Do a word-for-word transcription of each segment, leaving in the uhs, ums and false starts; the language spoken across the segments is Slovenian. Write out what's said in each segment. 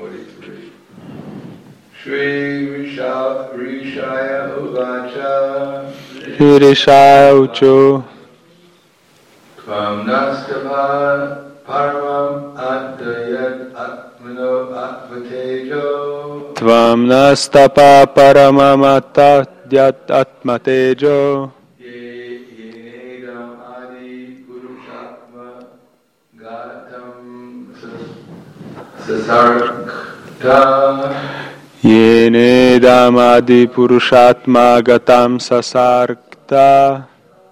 Shri Rishaya Ucho Tvam nastava paramam adayat atmano atmatejo Tvam nastapa paramam atadyat atmatejo Ye yenedam adi purushatma gatam sasarkta Yenedam adi purushatma gatam sasarkta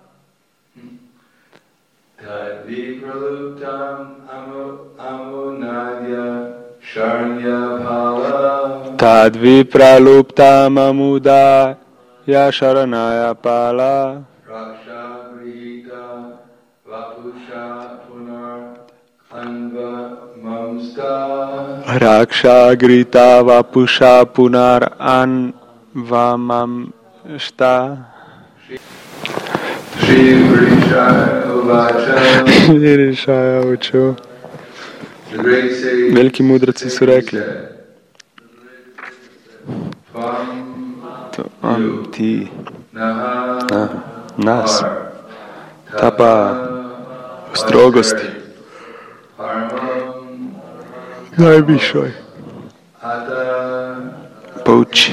Tadvipraluptam amu amunadya sharnya pala Tadvipraluptam amudaya sharanaya pala Raksha grihita vapusha punar anva mamsta Raksha grita vapusha punar anvamamsta Shri Rishaya Uvacha. Shri Rishaya Ucho. Veliki mudraci su rekli: Tvam ti na nas tapa u strogosti najvišoj pouči,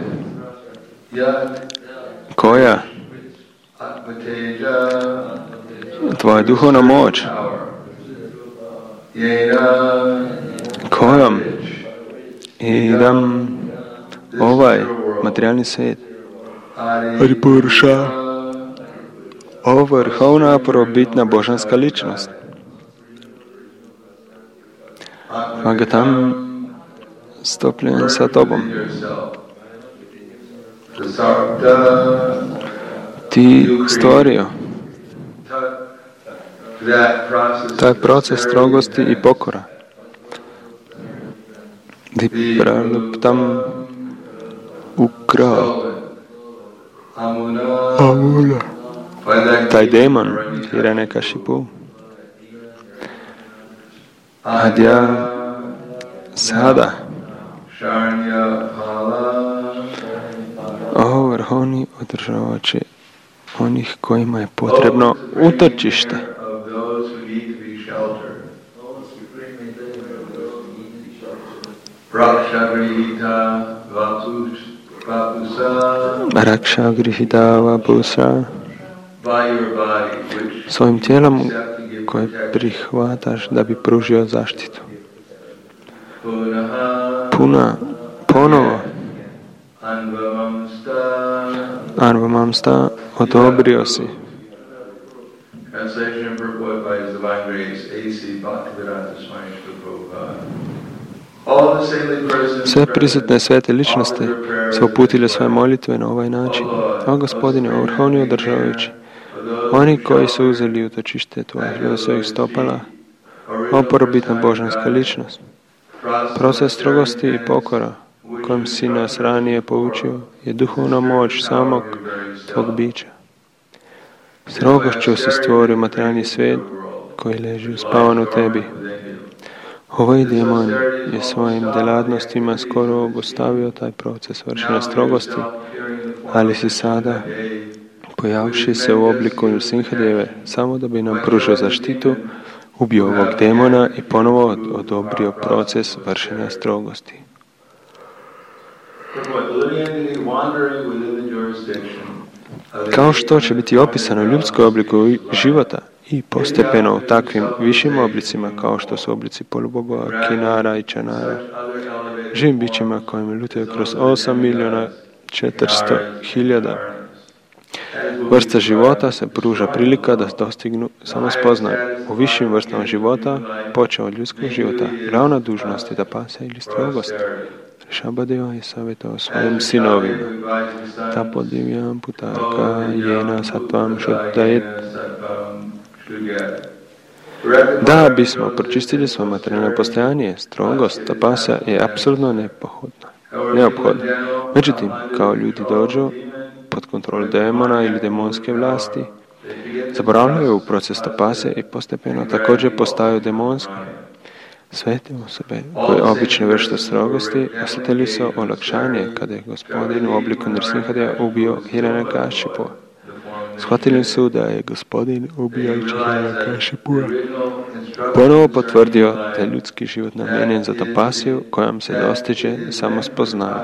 koja tvoja duhovna moć, kojom idam ovaj materijalni svijet Adipurusha, ovo vrhovna prvobitna božanska ličnost. Magatam stopljen sa tobom. Ti stvorio taj proces strogosti i pokora. Vipraluptam ukrao Amuna, taj demon Hiranyakashipu. Adja sada ovo vrhovni održavače onih kojima je potrebno utočište. Raksha grihita vapusa, svojim tijelom koje prihvataš da bi pružio zaštitu. Puna, ponovo, Anvamamsta, odobrio si. Sve prisutne svete ličnosti su uputile svoje molitve na ovaj način. O Gospodine, o vrhovni održavajući, oni koji su uzeli utočište tvojih do svojih stopala, o prvobitna božanska ličnost, proces strogosti i pokora kojim si nas ranije poučio je duhovna moć samog tvog bića. Strogošću si stvorio materijalni svijet koji leži uspavan u tebi. Ovaj demon je svojim djelatnostima skoro obustavio taj proces vršenja strogosti, ali si sada, pojavši se u obliku Nrsimhadeve, samo da bi nam pružio zaštitu, ubio ovog demona i ponovo odobrio proces vršenja strogosti. Kao što će biti opisano u ljudskoj obliku života i postepeno u takvim višim oblicima kao što su oblici polubogova, kinara i čanara, živim bićima kojima lutaju kroz osam milijuna četiristo hiljada vrsta života se pruža prilika da dostignu samospoznaju. U višim vrstama života, počeo od ljudskog života, glavna dužnost je tapasa ili strogost. Šabadeva je savjetao svojim sinovima. Tapodivjam putarka jena satvam šudajet. Da bismo pročistili svoje materijalne postojanje, strogost, tapasa je apsolutno neophodna. Međutim, kao ljudi dođu pod kontrolu demona ili demonske vlasti, zaboravljaju u proces tapase i postepeno također postaju demonski. Svete osobe koje obično vršte strogosti osjetili su olakšanje kada je Gospodin u obliku Nrsimhadeja ubio Hiranyakashipua. Shvatili su da je Gospodin ubijajući Hiranyakashipua ponovo potvrdio da je ljudski život namijenjen za tapasiju kojom se dostiže samo spoznanje.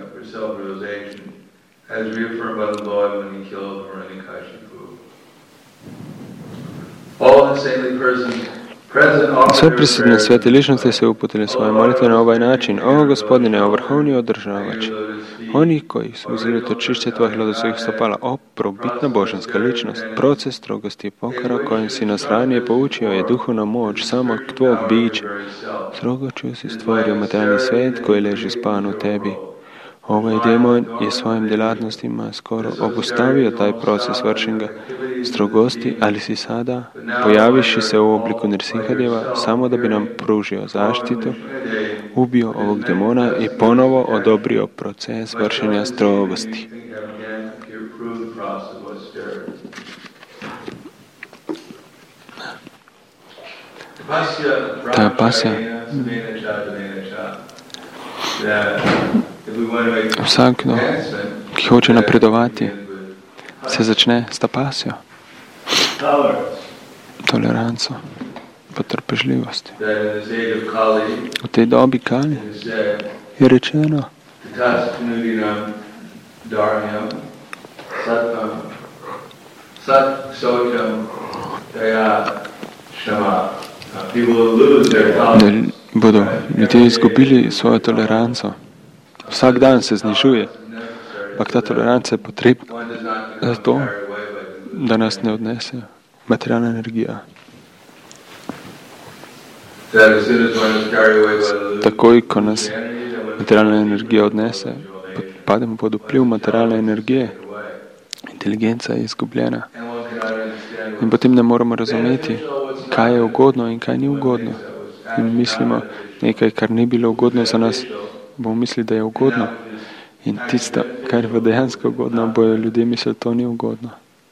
Sve prisutne svete ličnosti se uputili svoje molitve na ovaj način. O Gospodine, o vrhovni održavač, oni koji su uzeli to čišće tvojih lodosovih stopala, o probitna božanska ličnost, proces strogosti i pokara kojim si nas ranije poučio je duhovna moć samog tvog bića. Strogoću si stvorio materijalni svijet koji leži span u tebi. Ovaj demon je svojim djelatnostima skoro obustavio taj proces vršenja strogosti, ali si sada, pojaviši se u obliku Nrsimhadeva, samo da bi nam pružio zaštitu, ubio ovog demona i ponovo odobrio proces vršenja strogosti. Ta pasja vsakdo, ki hoče napredovati, se začne s tapasjo, toleranco, potrpežljivost. V tej dobi Kali je rečeno, da bodo ljudje izgubili svojo toleranco. Vsak dan se znižuje, ampak ta toleranca je potrebna za to, da nas ne odnese materialna energija. Takoj, ko nas materialna energija odnese, pademo pod vpliv materialne energije, inteligenca je izgubljena. In potem ne moramo razumeti, kaj je ugodno in kaj ni ugodno. In mislimo, nekaj, kar ni bilo ugodno za nas, bomo mislili, da je ugodno. In tisto, kar je dejansko ugodno, bojo ljudje mislili, to ni ugodno.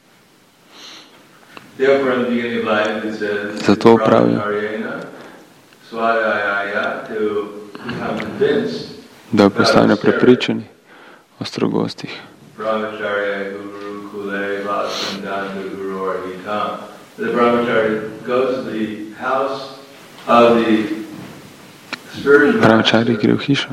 Zato pravijo, da postanejo prepričani o strogostih. Brahmachari gre v hišo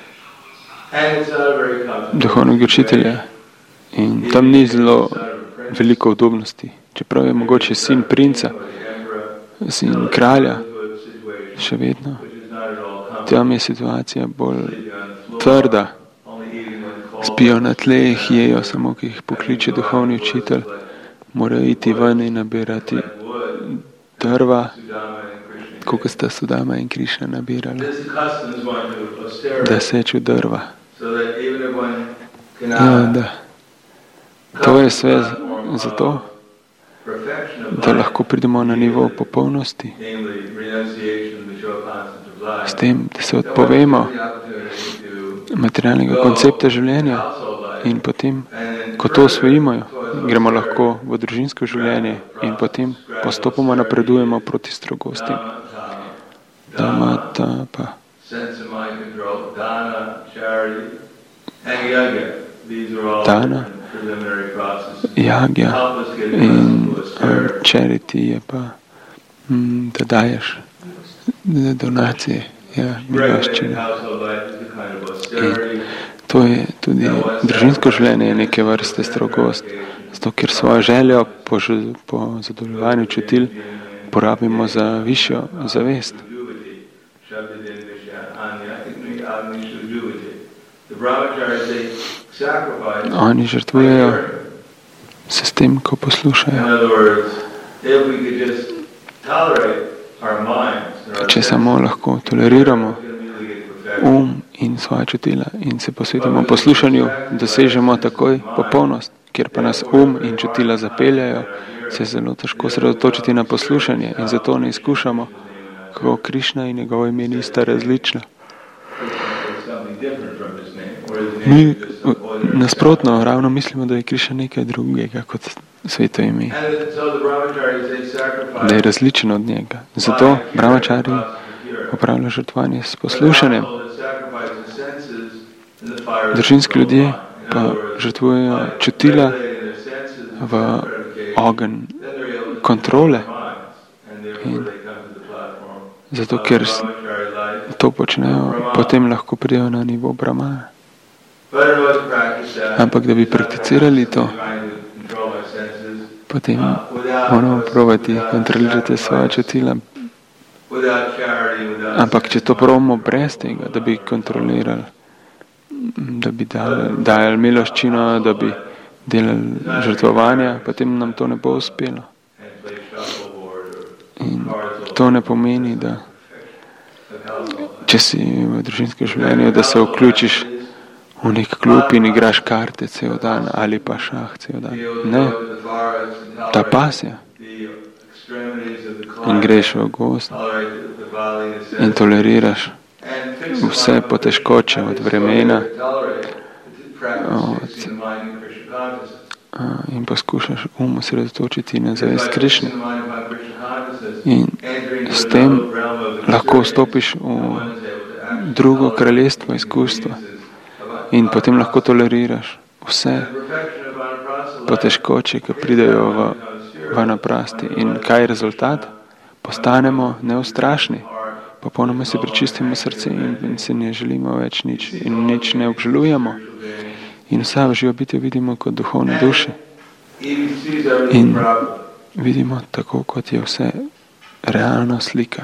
duhovnega učitelja in tam ni zelo veliko udobnosti. Čeprav je mogoče sin princa, sin kralja, še vedno, tam je situacija bolj trda. Spijo na tleh, jejo samo, ki jih pokliče duhovni učitelj, morajo iti ven in nabirati drva, koliko sta Sudama in Krišna nabirala, da seču drva. Ja, da. To je sve zato, da lahko pridemo na nivo popolnosti, s tem, da se odpovemo materialnega koncepta življenja in potem, ko to osvojimo, gremo lahko v družinsko življenje in potem postopoma napredujemo proti strogostim. Dama, tapa, dana, jagja in uh, charity je pa, mm, da daješ donacije, ja, miloščine. In to je tudi družinsko življenje je neke vrste strogost, zato ker svojo željo po, po zadovoljevanju čutil porabimo za višjo zavest. Oni žrtvujejo se s tem, ko poslušajo. Če samo lahko toleriramo um in svoja čutila in se posvetimo poslušanju, dosežemo takoj popolnost. Kjer pa nas um in čutila zapeljajo, se je zelo težko sredotočiti na poslušanje in zato ne izkušamo, kako Krišna in njegovo ime nista različna. Mi nasprotno ravno mislimo, da je Krišna nekaj drugega kot sveto ime, da je različen od njega. Zato brahmachari opravlja žrtvovanje s poslušanjem. Družinski ljudje pa žrtvujejo čutila v ogenj kontrole. In zato, ker to počnejo, potem lahko pridejo na nivo Brahmana. Ampak da bi prakticirali to, potem moramo probati kontrolirati svoje čutila. Ampak če to probamo brez tega, da bi kontrolirali, da bi dali, dajali miloščino, da bi delali žrtvovanja, potem nam to ne bo uspelo. In to ne pomeni, da če si v družinskem življenju, da se vključiš v nek klub in igraš karte cel dan ali pa šah cel dan. Ne, ta pasja. In greš v gozd in toleriraš vse potežkoče od vremena od, in poskušaš um osredotočiti na zavest Krišne. In s tem lahko vstopiš v drugo kraljestvo izkustva in potem lahko toleriraš vse potežkoče, ki pridejo v vanaprasti. In kaj je rezultat? Postanemo neustrašni, popolnoma si prečistimo srce in, in se ne želimo več nič in nič ne obžalujemo. In vsa živa bitja vidimo kot duhovne duše. In vidimo tako, kot je vse realna slika.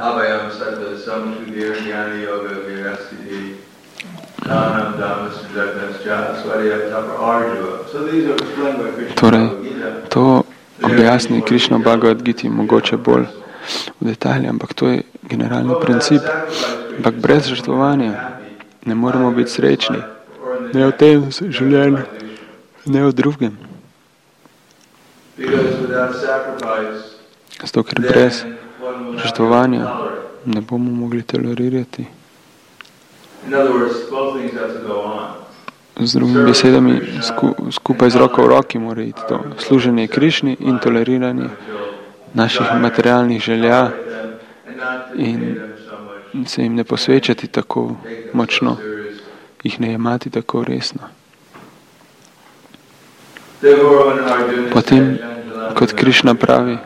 Torej, to objasni Krišna Bhagavad Gita mogoče bolj v detalje, ampak to je generalni princip. Ampak brez žrtvovanja ne moremo biti srečni. Ne v tem življenju, ne v drugem. Zato, ker brez žrtvovanja ne bomo mogli tolerirati. Z drugimi besedami, sku, skupaj z roko v roki mora iti to. Služenje Krišni in toleriranje naših materialnih želja in se jim ne posvečati tako močno, jih ne jemati tako resno. Potem, kot Krišna pravi,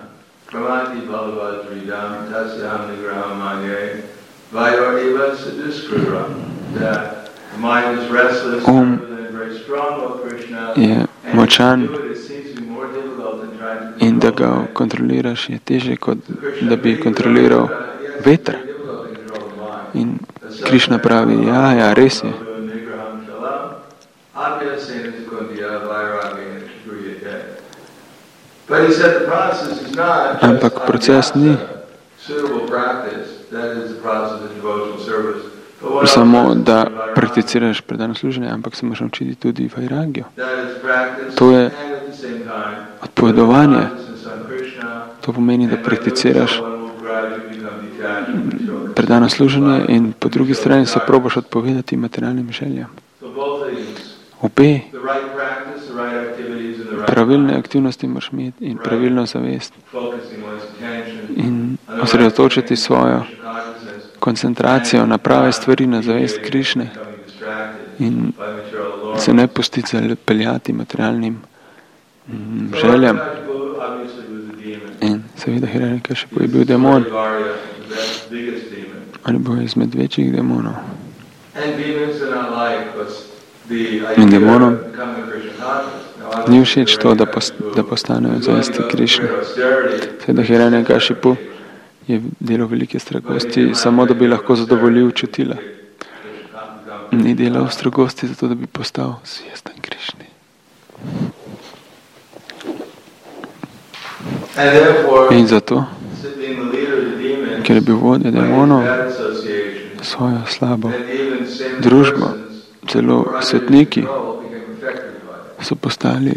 um je močan in da ga kontroliraš je teže, kot da bi kontroliral veter. In Krišna pravi, ja, ja, res je. Ampak proces ni samo, da prakticiraš predano služenje, ampak se moraš naučiti tudi vairagjo. To je odpovedovanje. To pomeni, da prakticiraš predano služenje in po drugi strani se probaš odpovedati materialnim željam. Obe pravilne aktivnosti moraš imeti in pravilno zavest in osredotočiti svojo koncentracijo na prave stvari, na zavest Krišne in se ne pustiti zapeljati materialnim mm, željam. In seveda Hiranyakashipu je bil demon. On je bil izmed večjih demonov. In demonom ni všeč to, da, post, da postanejo zavesti Krišne. Seveda Hiranyakashipu je delal velike strogosti, samo da bi lahko zadovoljil čutila. Ni delal strogosti zato, da bi postal zvesten Krišni. In zato, ker je bil vodja demonov, svojo slabo družbo, celo svetniki so postali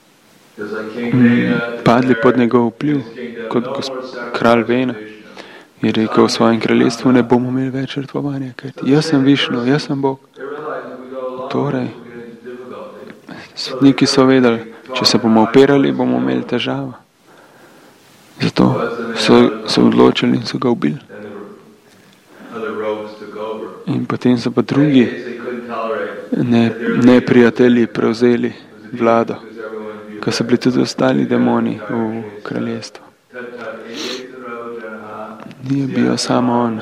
m, padli pod njegov vpliv, kot kralj Vena. Je rekel v svojem kraljestvu, ne bomo imeli več žrtvovanja, kajti jaz sem Višnu, jaz sem Bog. Torej, svetniki so vedeli, če se bomo opirali, bomo imeli težavo. Zato so se odločili in so ga ubili. In potem so pa drugi ne, neprijatelji prevzeli vlado, ko so bili tudi ostali demoni v kraljestvu. Nije bil samo on.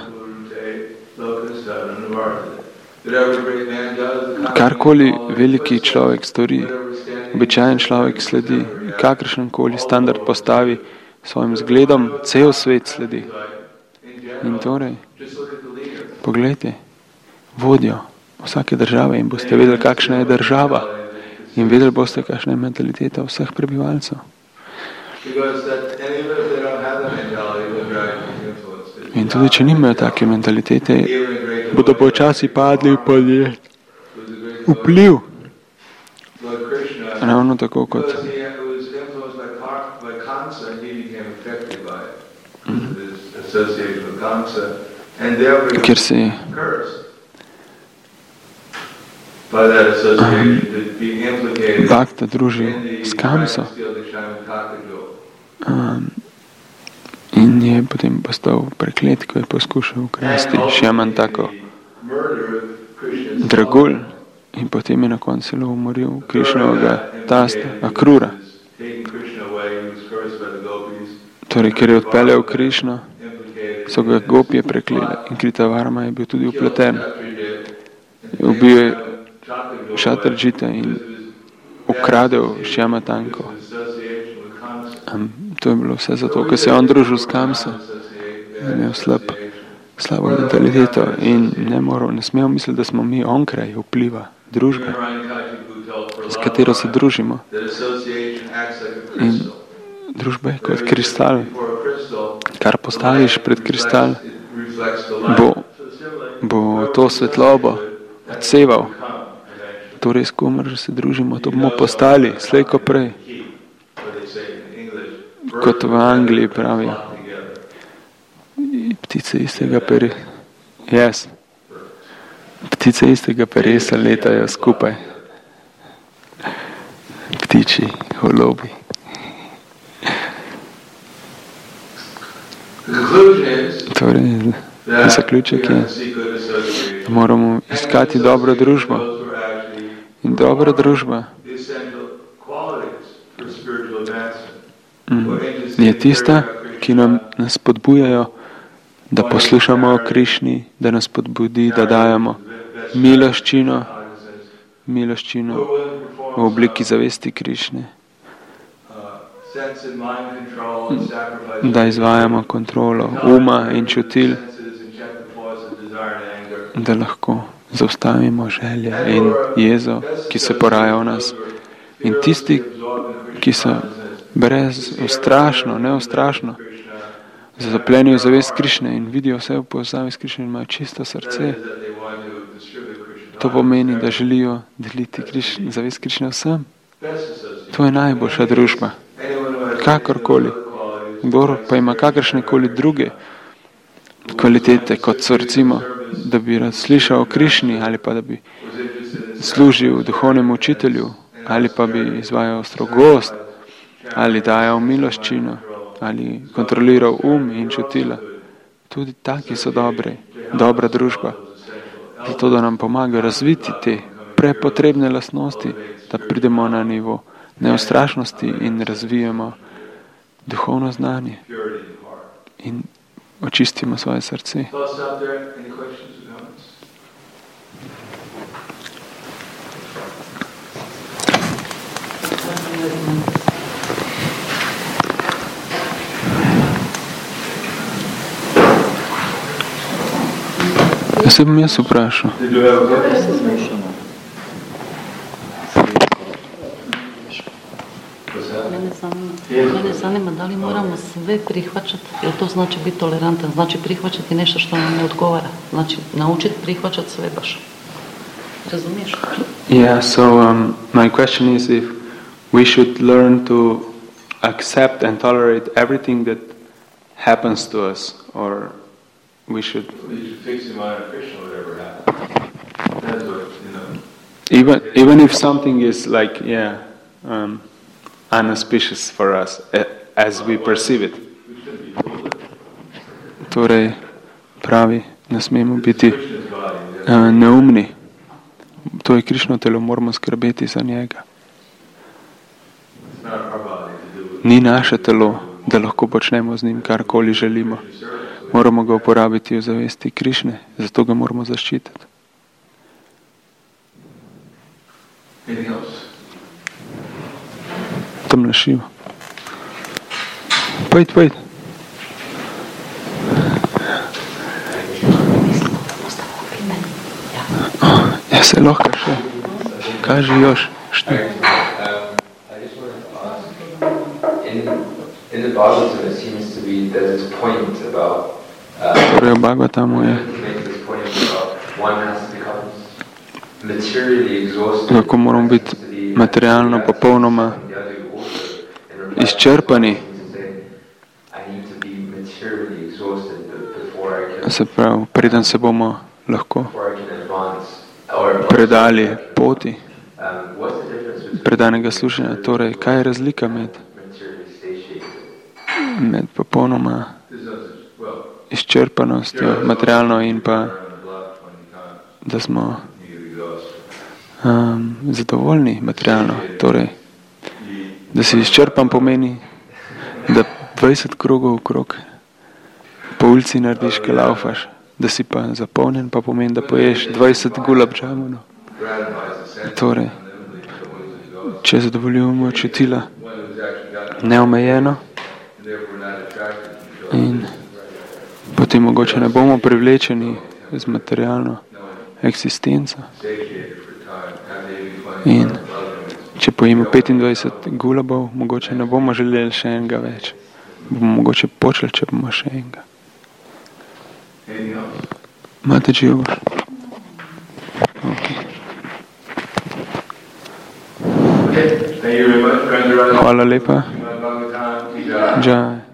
Karkoli veliki človek stori, običajen človek sledi, kakršenkoli standard postavi svojim zgledom, cel svet sledi. In torej, poglejte, vodjo vsake države in boste vedeli, kakšna je država in vedeli boste, kakšna je mentaliteta vseh prebivalcev. In tudi, če nimajo take mentalitete, bodo počasi padli pod vpliv. Ravno tako kot ker se je Bhakta družil s Kamso um, in je potem postal preklet, ko je poskušal ukrasti Šjamantako dragulj in potem je na koncu celo umoril Krišnovega tasta, Akrura. Torej, ker je odpeljal Krišno, so ga gopje preklele in Kritavarma je bil tudi upleten. Ubil je Šatrđita in ukradel Šjamatanko. Um, to je bilo vse zato, ker se je on družil s Kamso, je imel slab, slabo mentaliteto in ne moral, ne smel misliti, da smo mi onkraj vpliva družbe, s katero se družimo. In družba je kot kristal. Kar postaviš pred kristal, bo, bo to svetlobo odseval. Torej, s komer že se družimo, to bomo postali, slej ko prej. Kot v Angliji pravijo, ptice istega peresa, yes. Ptice istega peresa letajo skupaj. Ptiči, golobi. Torej, zaključek je, da moramo iskati dobro družbo. In dobra družba je tista, ki nam nas spodbujajo, da poslušamo o Krišni, da nas spodbudi, da dajemo miloščino, miloščino v obliki zavesti Krišne, da izvajamo kontrolo uma in čutil, da lahko zaustavimo želje in jezo, ki se poraja v nas. In tisti, ki so brez ustrašno, neustrašno, zatopljeni v zavest Krišne in vidijo vse v povezavi s Krišno in imajo čisto srce, to pomeni, da želijo deliti Krišne, zavest Krišne vsem. To je najboljša družba. Kakorkoli. Kdor pa ima kakršnekoli druge kvalitete, kot so recimo, da bi razslišal o Krišni ali pa da bi služil duhovnemu učitelju ali pa bi izvajal strogost ali dajal miloščino ali kontroliral um in čutila. Tudi taki so dobri, dobra družba. Zato, da nam pomaga razviti te prepotrebne lastnosti, da pridemo na nivo neustrašnosti in razvijemo duhovno znanje in očistimo svoje srce. Jaz se bom jaz vprašal. Mene zanima da li moramo sve prihvaćati, jer to znači biti tolerantan, znači prihvaćati nešto što nam ne odgovara, znači naučiti prihvaćati sve baš. Razumiješ? Yeah, so um, my question is if we should learn to accept and tolerate everything that happens to us, or we should... You should fix your mind on Krishna, whatever happens. That's what, you know. Even, even if something is like, yeah, um, unauspicious for us, as we perceive it. Torej, pravi, ne smemo biti uh, neumni. To je Krišno telo, moramo skrbeti za njega. Ni naše telo, da lahko počnemo z njim karkoli želimo. Moramo ga uporabiti v zavesti Krišne, zato ga moramo zaščititi. Tam lešivo. Pojd, pojd. Ja, se lahko še. Kaži još. Što? In the Bhagavatam, it seems to be that this point about Torej, v Bhagavatamu je, kako moramo biti materialno popolnoma izčrpani. Se pravi, preden se bomo lahko predali poti predanega služenja. Torej, kaj je razlika med med popolnoma izčrpanostjo materialno in pa da smo um, zadovoljni materialno. Torej, da si izčrpan pomeni, da dvajset krogov okrog po ulici narediš, kaj laufaš. Da si pa zapolnjen, pa pomeni, da poješ dvajset gulab džamunov. Torej, če zadovoljujemo čutila neomejeno in potem mogoče ne bomo privlečeni z materialno eksistenco. In če pojemo petindvajset gulabov, mogoče ne bomo želeli še enega več. Bomo mogoče počeli, če bomo še enega. Imate čivo? Okay. Hvala lepa. Jai.